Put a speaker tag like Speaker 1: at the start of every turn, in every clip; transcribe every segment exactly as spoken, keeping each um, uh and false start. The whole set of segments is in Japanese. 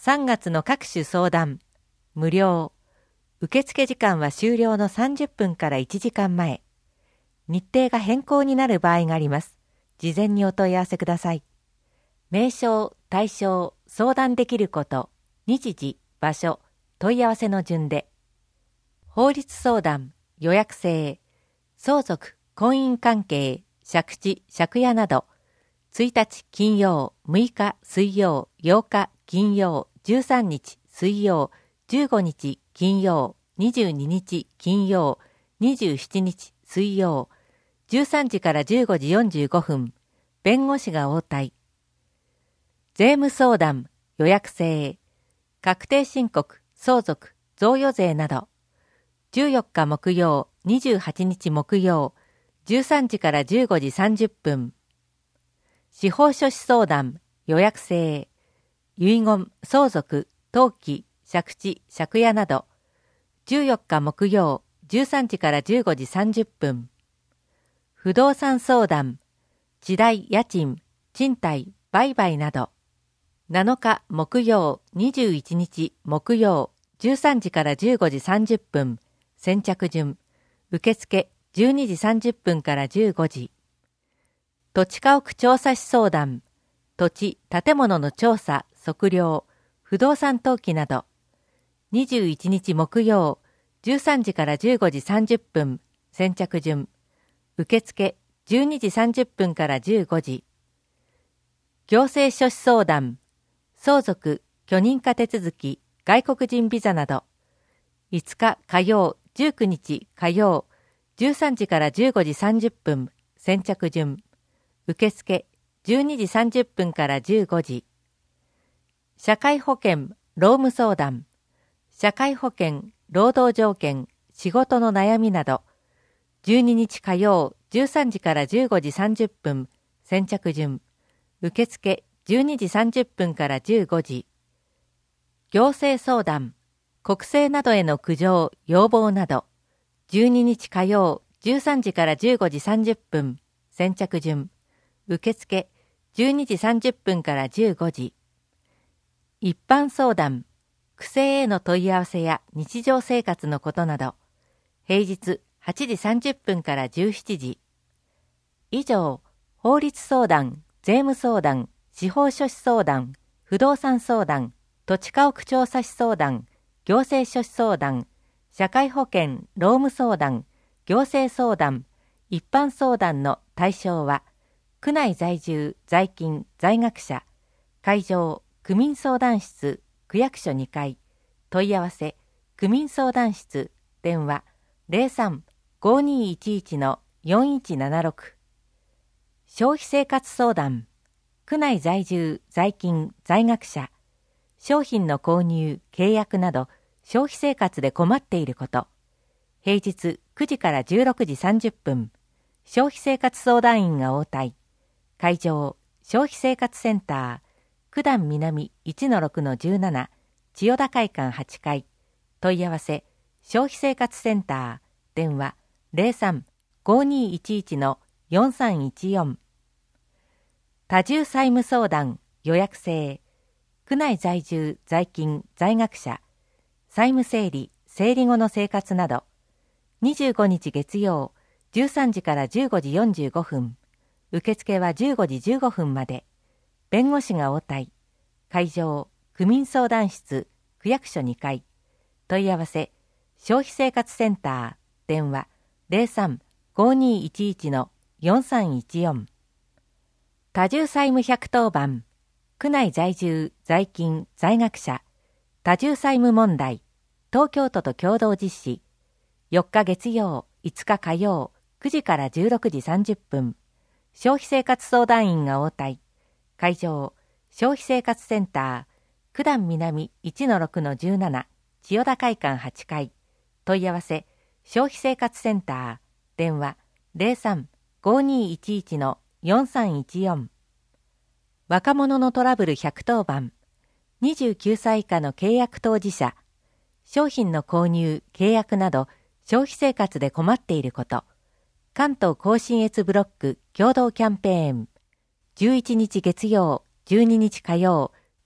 Speaker 1: さんがつの各種相談、無料。受付時間は終了のさんじゅっぷんからいちじかんまえ。日程が変更になる場合があります。事前にお問い合わせください。名称、対象、相談できること、日時、場所、問い合わせの順で。法律相談、予約制、相続、婚姻関係、借地、借家など、ついたち金曜、むいか水曜、ようか金曜、じゅうさんにち水曜、じゅうごにち金曜、にじゅうににち金曜、にじゅうしちにち水曜、じゅうさんじからじゅうごじよんじゅうごふん、弁護士が応対。税務相談、予約制、確定申告、相続、贈与税など、じゅうよっか木曜、にじゅうはちにち木曜、じゅうさんじからじゅうごじさんじゅっぷん。司法書士相談、予約制、遺言、相続、登記、借地、借家など、じゅうよっか木曜、じゅうさんじからじゅうごじさんじゅっぷん。不動産相談、地代、家賃、賃貸、売買など、なのか木曜、にじゅういちにち木曜、じゅうさんじからじゅうごじさんじゅっぷん、先着順、受付じゅうにじさんじゅっぷんからじゅうごじ。土地家屋調査士相談、土地、建物の調査、測量、不動産登記など、にじゅういちにち木曜、じゅうさんじからじゅうごじさんじゅっぷん、先着順、受付じゅうにじさんじゅっぷんからじゅうごじ。行政書士相談、相続、許認可手続き、外国人ビザなど、いつか火曜、じゅうくにち火曜、じゅうさんじからじゅうごじさんじゅっぷん、先着順、受付じゅうにじさんじゅっぷんからじゅうごじ。社会保険、労務相談、社会保険、労働条件、仕事の悩みなど、じゅうににち火曜、じゅうさんじからじゅうごじさんじゅっぷん、先着順、受付じゅうにじさんじゅっぷんからじゅうごじ。行政相談、国政などへの苦情、要望など、じゅうににち火曜、じゅうさんじからじゅうごじさんじゅっぷん、先着順、受付じゅうにじさんじゅっぷんからじゅうごじ。一般相談、区政への問い合わせや日常生活のことなど、平日はちじさんじゅっぷんからじゅうしちじ。以上、法律相談、税務相談、司法書士相談、不動産相談、土地家屋調査士相談、行政書士相談、社会保険、労務相談、行政相談、一般相談の対象は、区内在住、在勤、在学者、会場、区民相談室、区役所にかい、問い合わせ、区民相談室、電話 ゼロさん ごーにーいちいち のよんいちななろく。消費生活相談、区内在住、在勤、在学者、商品の購入、契約など、消費生活で困っていること。平日くじからじゅうろくじさんじゅっぷん、消費生活相談員が応対。会場、消費生活センター、九段南 いちのろくのじゅうなな、千代田会館はちかい。問い合わせ、消費生活センター、電話 ゼロさん ごーにーいちいち のよんさんいちよん。多重債務相談、予約制、区内在住、在勤、在学者、債務整理、整理後の生活など、にじゅうごにち月曜、じゅうさんじからじゅうごじよんじゅうごふん、受付はじゅうごじじゅうごふんまで、弁護士が応対。会場、区民相談室、区役所にかい。問い合わせ、消費生活センター、電話 ゼロさん ごーにーいちいち のよんさんいちよん。多重債務ひゃくとおばん、区内在住、在勤、在学者、多重債務問題、東京都と共同実施。よっか月曜、いつか火曜、くじからじゅうろくじさんじゅっぷん、消費生活相談員が応対。会場、消費生活センター、九段南 いちのろくのじゅうなな、千代田会館はちかい。問い合わせ、消費生活センター、電話 ゼロさん ごーにーいちいち のよんさんいちよん。若者のトラブルひゃくとおばん、にじゅうきゅうさい以下の契約当事者、商品の購入、契約など消費生活で困っていること、関東甲信越ブロック共同キャンペーン、じゅういちにち月曜、じゅうににち火曜、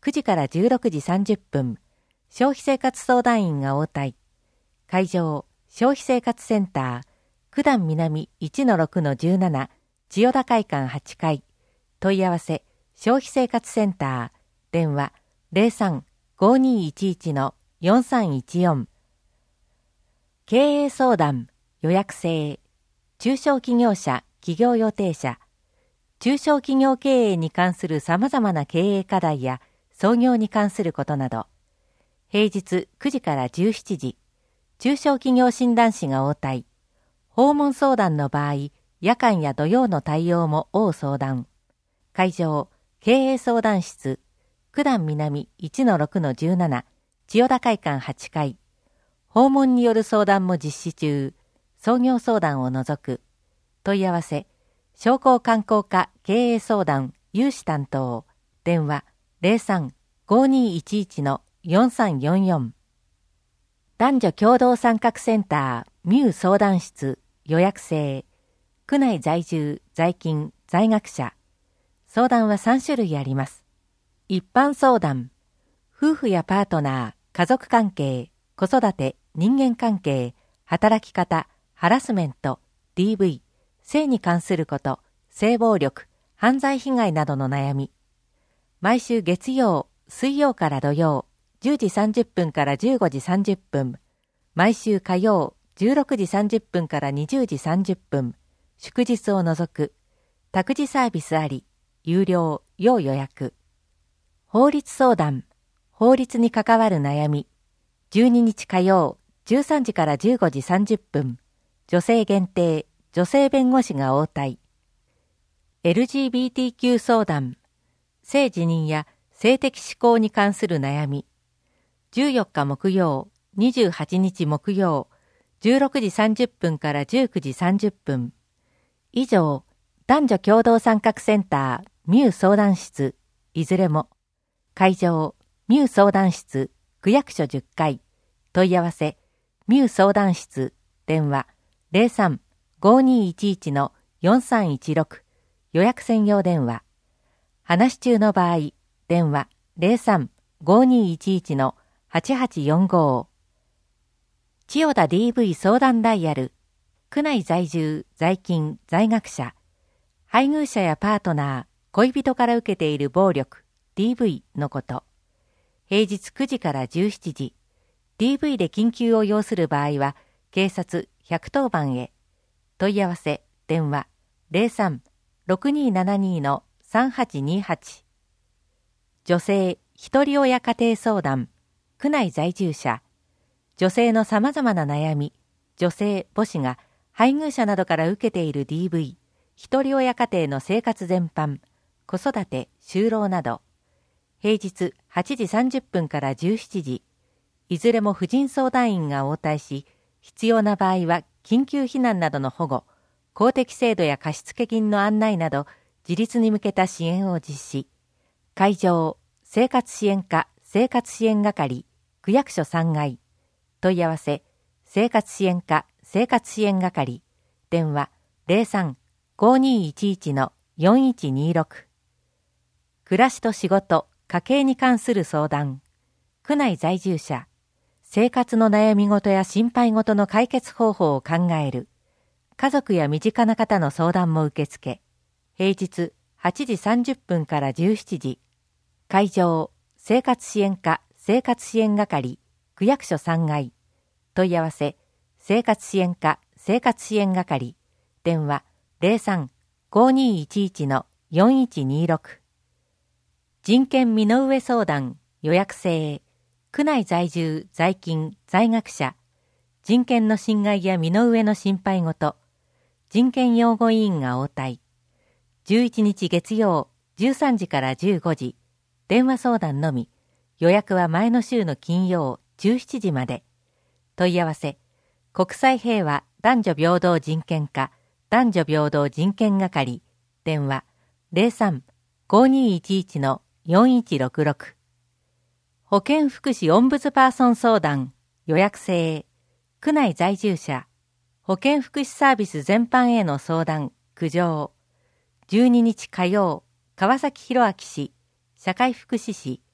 Speaker 1: くじからじゅうろくじさんじゅっぷん、消費生活相談員が応対。会場、消費生活センター、九段南 いちのろくのじゅうなな、千代田会館はちかい。問い合わせ、消費生活センター、電話 ゼロさん ごにいちいちのよんさんいちよん。経営相談、予約制、中小企業者、企業予定者、中小企業経営に関する様々な経営課題や創業に関することなど、平日くじからじゅうしちじ、中小企業診断士が応対。訪問相談の場合、夜間や土曜の対応も応相談。会場、経営相談室、九段南 いちのろくのじゅうなな、千代田会館はちかい。訪問による相談も実施中。創業相談を除く。問い合わせ、商工観光課経営相談、融資担当。電話、ゼロさん ごにいちいちのよんさんよんよん。男女共同参画センター、ミュー相談室、予約制。区内在住、在勤、在学者。相談はさんしゅるいあります。一般相談。夫婦やパートナー、家族関係、子育て、人間関係、働き方、ハラスメント、ディーブイ、性に関すること、性暴力、犯罪被害などの悩み。毎週月曜、水曜から土曜、じゅうじさんじゅっぷんからじゅうごじさんじゅっぷん。毎週火曜、じゅうろくじさんじゅっぷんからにじゅうじさんじゅっぷん。祝日を除く。託児サービスあり。有料、要予約。法律相談。法律に関わる悩み。じゅうににち火曜、じゅうさんじからじゅうごじさんじゅっぷん。女性限定、女性弁護士が応対。エルジービーティーキュー 相談。性自認や性的指向に関する悩み。じゅうよっか木曜、にじゅうはちにち木曜、じゅうろくじさんじゅっぷんからじゅうくじさんじゅっぷん。以上、男女共同参画センター、ミュー相談室、いずれも。会場、ミュー相談室、区役所じゅっかい。問い合わせ、ミュー相談室、電話、ゼロさん ごにいちいちのよんさんいちろく。予約専用電話。話し中の場合、電話、ゼロさん ごにいちいちのはちはちよんご。千代田 ディーブイ 相談ダイヤル。区内在住、在勤、在学者。配偶者やパートナー、恋人から受けている暴力、ディーブイ のこと。平日くじからじゅうしちじ。ディーブイ で緊急を要する場合は、警察ひゃくとおばんへ。問い合わせ、電話、ゼロさん ろくにーななにーのさんはちにはち。女性、一人親家庭相談、区内在住者。女性の様々な悩み、女性、母子が配偶者などから受けている ディーブイ、一人親家庭の生活全般、子育て、就労など。平日はちじさんじゅっぷんからじゅうしちじ。いずれも婦人相談員が応対し、必要な場合は緊急避難などの保護、公的制度や貸付金の案内など、自立に向けた支援を実施。会場、生活支援課生活支援係、区役所さんがい。問い合わせ、生活支援課生活支援係、電話ゼロさん ごにいちいちのよんいちにろく。暮らしと仕事、家計に関する相談。区内在住者。生活の悩み事や心配事の解決方法を考える。家族や身近な方の相談も受け付け。平日はちじさんじゅっぷんからじゅうしちじ。会場、生活支援課生活支援係、区役所さんがい。問い合わせ、生活支援課生活支援係、電話ゼロさん ごにいちいちのよんいちにろく。人権身の上相談、予約制。区内在住、在勤、在学者。人権の侵害や身の上の心配事。人権擁護委員が応対。じゅういちにち月曜、じゅうさんじからじゅうごじ。電話相談のみ。予約は前の週の金曜じゅうしちじまで。問い合わせ、国際平和男女平等人権課男女平等人権係、電話ゼロさん ごにいちいちのよんいちろくろく。保健福祉オンブズパーソン相談、予約制。区内在住者。保健福祉サービス全般への相談、苦情。じゅうににち火曜、川崎弘明市、社会福祉士、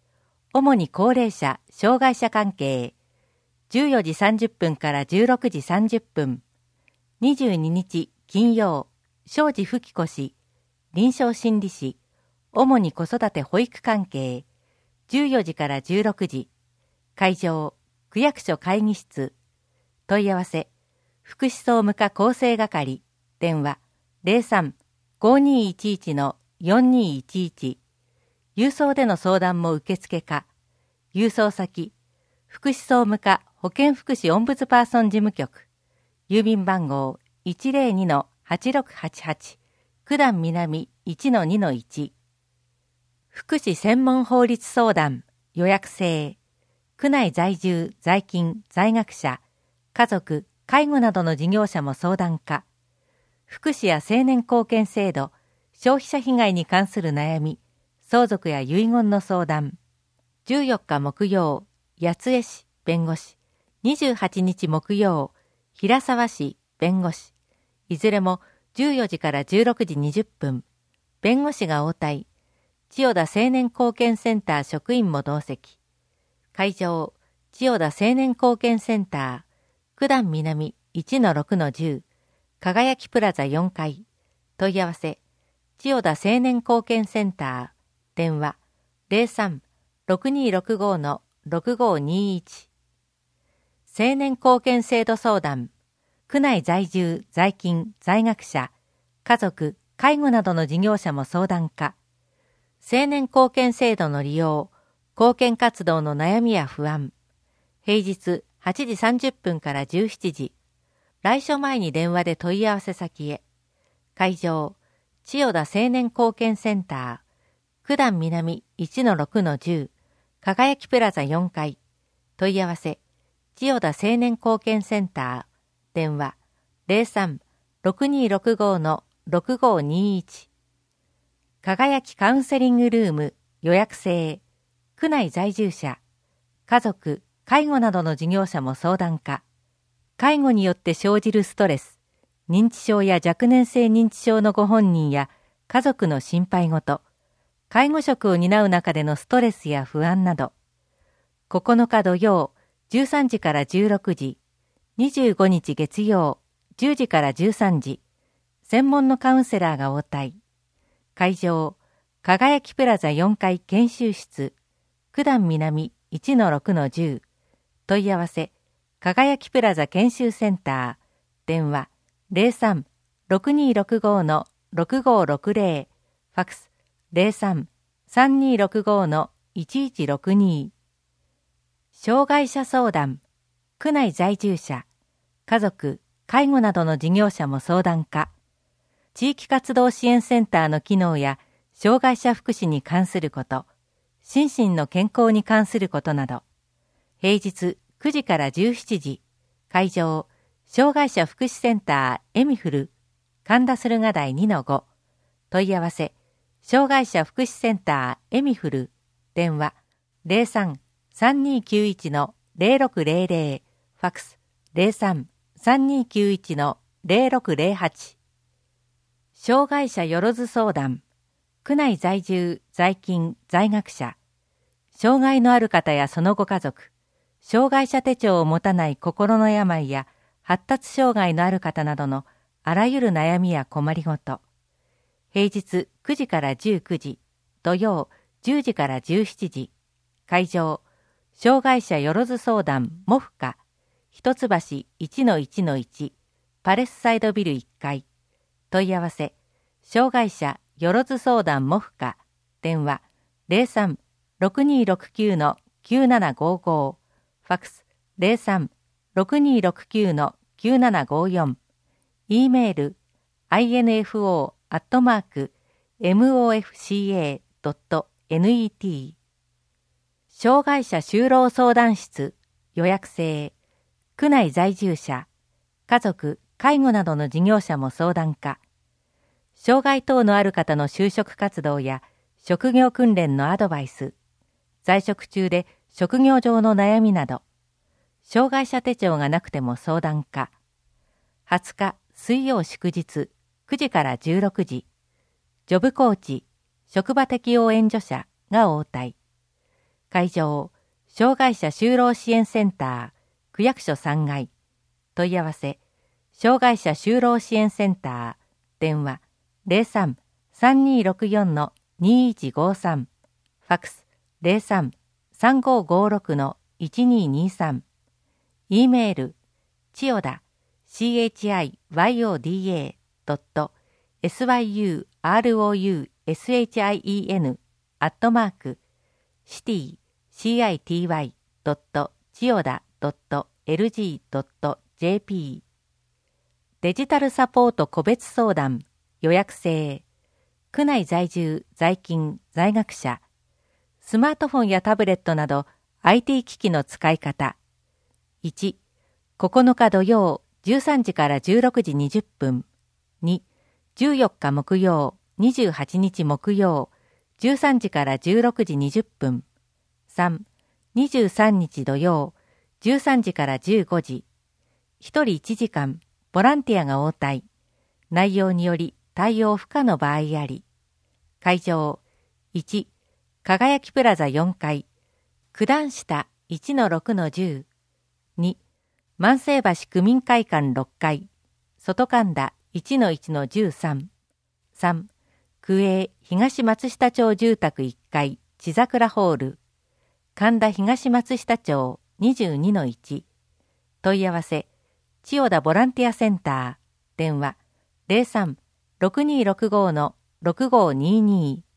Speaker 1: 主に高齢者・障害者関係、じゅうよじさんじゅっぷんからじゅうろくじさんじゅっぷん、にじゅうににち金曜、庄司富貴子氏、臨床心理士、主に子育て保育関係、じゅうよじからじゅうろくじ、会場、区役所会議室、問い合わせ、福祉総務課厚生係、電話 ゼロさん ごにーいちいち のよんにーいちいち、郵送での相談も受付か、郵送先、福祉総務課保健福祉オンブズパーソン事務局、郵便番号 いちゼロにのはちろくはちはち、九段南 いちのにのいち、福祉専門法律相談、予約制、区内在住、在勤、在学者、家族、介護などの事業者も相談可、福祉や青年貢献制度、消費者被害に関する悩み、相続や遺言の相談、じゅうよっか木曜、八重市弁護士、にじゅうはちにち木曜、平沢市弁護士、いずれもじゅうよじからじゅうろくじにじゅっぷん、弁護士が応対、千代田青年貢献センター職員も同席、会場、千代田青年貢献センター、九段南 いちのろくのじゅう、輝きプラザよんかい、問い合わせ、千代田青年貢献センター、電話 ゼロさん ろくにーろくごのろくごにーいち、青年貢献制度相談、区内在住、在勤、在学者、家族、介護などの事業者も相談可、青年貢献制度の利用、貢献活動の悩みや不安、平日はちじさんじゅっぷんからじゅうしちじ、来所前に電話で問い合わせ先へ、会場、千代田青年貢献センター、九段南 いちのろくのじゅう、輝きプラザよんかい、問い合わせ、千代田青年貢献センター、電話ゼロさん ろくにーろくごのろくごにーいち、輝きカウンセリングルーム予約制、区内在住者、家族、介護などの事業者も相談可、介護によって生じるストレス、認知症や若年性認知症のご本人や家族の心配事、介護職を担う中でのストレスや不安など、ここのか土曜じゅうさんじからじゅうろくじ、にじゅうごにち月曜じゅうじからじゅうさんじ、専門のカウンセラーが応対。会場、輝きプラザよんかい研修室、九段南 いちのろくのじゅう、問い合わせ、輝きプラザ研修センター、電話ゼロさん ろくにーろくごのろくごろくゼロ、ファクスゼロさん さんにーろくごのいちいちろくに、障害者相談、区内在住者、家族、介護などの事業者も相談可、地域活動支援センターの機能や障害者福祉に関すること、心身の健康に関することなど、平日くじからじゅうしちじ、会場、障害者福祉センターエミフル、神田駿河台 にのご、問い合わせ、障害者福祉センターエミフル、電話ゼロさん さんにーきゅういちのゼロろくゼロゼロ、ファクスゼロさん さんにーきゅういちのゼロろくゼロはち、障害者よろず相談、区内在住、在勤、在学者、障害のある方やそのご家族、障害者手帳を持たない心の病や発達障害のある方などのあらゆる悩みや困りごと、平日くじからじゅうくじ、土曜じゅうじからじゅうしちじ、会場、障害者よろず相談モフカ、一橋 いちのいちのいち、パレスサイドビルいっかい、問い合わせ、障害者よろず相談モフカ、電話ゼロさん ろくにーろくきゅうのきゅうななごご、ファクスゼロさん ろくにーろくきゅうのきゅうななごよん、e メール アイエヌエフオー アットマーク エムオーエフシーエー ドット ネット、障害者就労相談室予約制、区内在住者、家族、介護などの事業者も相談可、障害等のある方の就職活動や職業訓練のアドバイス、在職中で職業上の悩みなど、障害者手帳がなくても相談可。はつか水曜祝日くじからじゅうろくじ、ジョブコーチ、職場適応援助者が応対。 会場、障害者就労支援センター、区役所さんがい。問い合わせ、障害者就労支援センター、電話 ゼロさん さんにーろくよん にーいちごさん、ファックス ゼロさん さんごーごーろく いちにーにーさん、E メール、千代田 チヨダ syurousien アットマーク シティ チヨダ エルジー ドット ジェーピー デジタルサポート個別相談予約制区内在住在勤在学者スマートフォンやタブレットなど アイティー 機器の使い方いち、ここのか土曜じゅうさんじからじゅうろくじにじゅっぷんに、じゅうよっか木曜にじゅうはちにち木曜じゅうさんじからじゅうろくじにじゅっぷんさん、にじゅうさんにち土曜じゅうさんじからじゅうごじひとりいちじかんボランティアが応対内容により対応不可の場合あり会場いち、輝きプラザよんかい九段下 いちのろくのじゅう に、万世橋区民会館ろっかい外神田 いちのいちのじゅうさん さん、区営東松下町住宅いっかい千桜ホール神田東松下町 にじゅうにのいち 問い合わせ千代田ボランティアセンター電話 ゼロさん ろくにーろくごー ろくごーにーにー